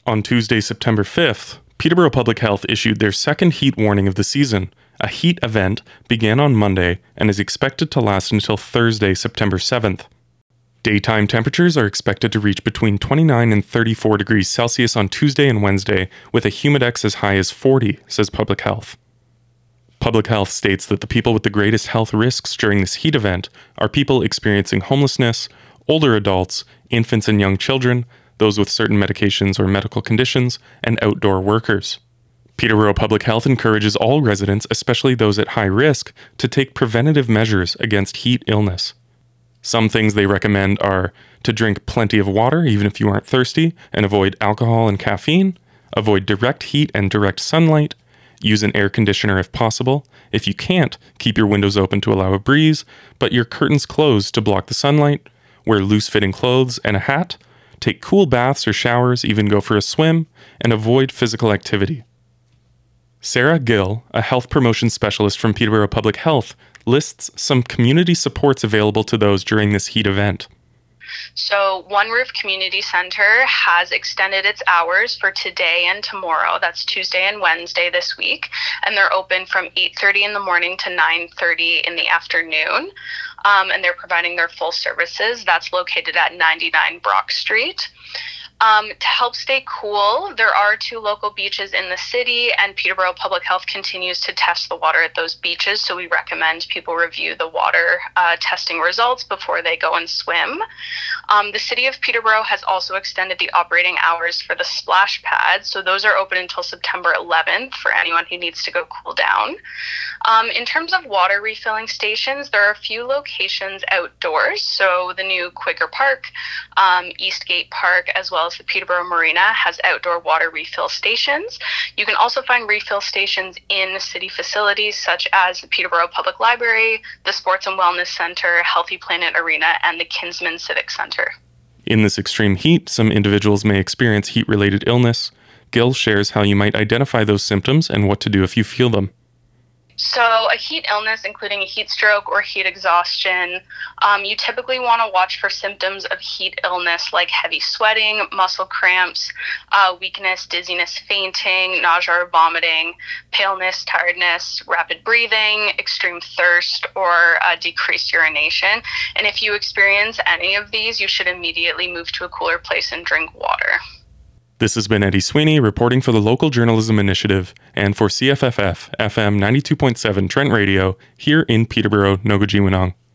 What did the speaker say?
On Tuesday, September 5th, Peterborough Public Health issued their second heat warning of the season. A heat event began on Monday and is expected to last until Thursday, September 7th. Daytime temperatures are expected to reach between 29 and 34 degrees Celsius on Tuesday and Wednesday, with a humidex as high as 40, says Public Health. Public Health states that the people with the greatest health risks during this heat event are people experiencing homelessness, older adults, infants and young children, those with certain medications or medical conditions, and outdoor workers. Peterborough Public Health encourages all residents, especially those at high risk, to take preventative measures against heat illness. Some things they recommend are to drink plenty of water, even if you aren't thirsty, and avoid alcohol and caffeine, avoid direct heat and direct sunlight, use an air conditioner if possible. If you can't, keep your windows open to allow a breeze, but your curtains closed to block the sunlight, wear loose-fitting clothes and a hat, take cool baths or showers, even go for a swim, and avoid physical activity. Sarah Gill, a health promotion specialist from Peterborough Public Health, lists some community supports available to those during this heat event. So One Roof Community Center has extended its hours for today and tomorrow. That's Tuesday and Wednesday this week. And they're open from 8:30 in the morning to 9:30 in the afternoon. And they're providing their full services. That's located at 99 Brock Street. To help stay cool, there are 2 local beaches in the city, and Peterborough Public Health continues to test the water at those beaches, so we recommend people review the water testing results before they go and swim. The city of Peterborough has also extended the operating hours for the splash pads, so those are open until September 11th for anyone who needs to go cool down. In terms of water refilling stations, there are a few locations outdoors, so the new Quaker Park, Eastgate Park, as well as the Peterborough Marina has outdoor water refill stations. You can also find refill stations in city facilities such as the Peterborough Public Library, the Sports and Wellness Center, Healthy Planet Arena, and the Kinsman Civic Center. In this extreme heat, some individuals may experience heat-related illness. Gill shares how you might identify those symptoms and what to do if you feel them. So a heat illness, including a heat stroke or heat exhaustion, you typically want to watch for symptoms of heat illness like heavy sweating, muscle cramps, weakness, dizziness, fainting, nausea or vomiting, paleness, tiredness, rapid breathing, extreme thirst, or decreased urination. And if you experience any of these, you should immediately move to a cooler place and drink water. This has been Eddie Sweeney reporting for the Local Journalism Initiative and for CFFF FM 92.7 Trent Radio here in Peterborough, Nogojiwinong.